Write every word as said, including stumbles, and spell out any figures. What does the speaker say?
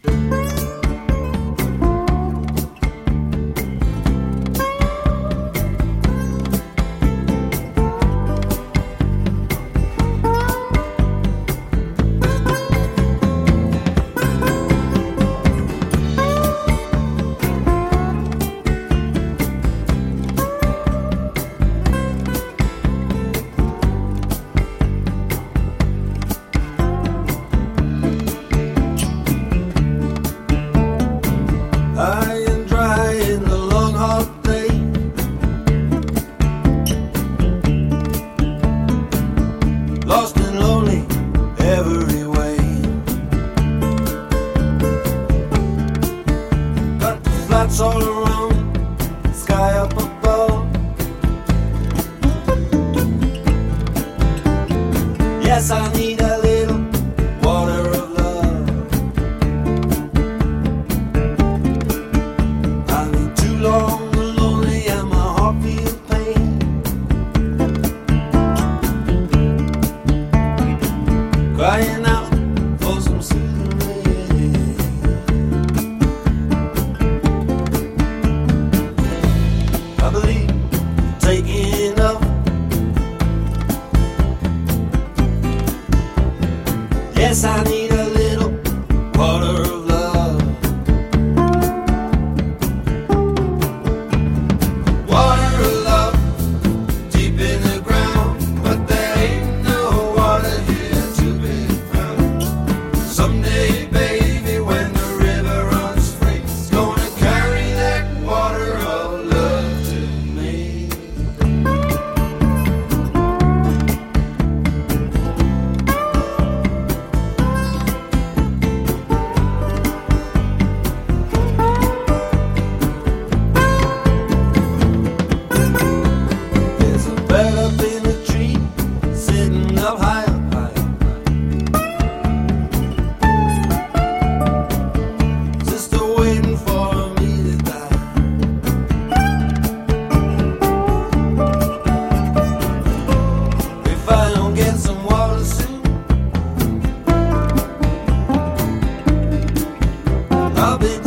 All around, sky up above. Yes, I need a little water of love. I need too long and lonely and my heart feels pain. Crying out for some soothing rain. I believe taking up. Yes, I need a little water of love. Water of love, deep in the ground, but there ain't no water here to be found. Someday, baby, when the river runs free, it's gonna carry that water of love to me. There's a bird up in a tree, sitting up high, up high, just a waiting for me to die. If I don't get some water soon, I'll be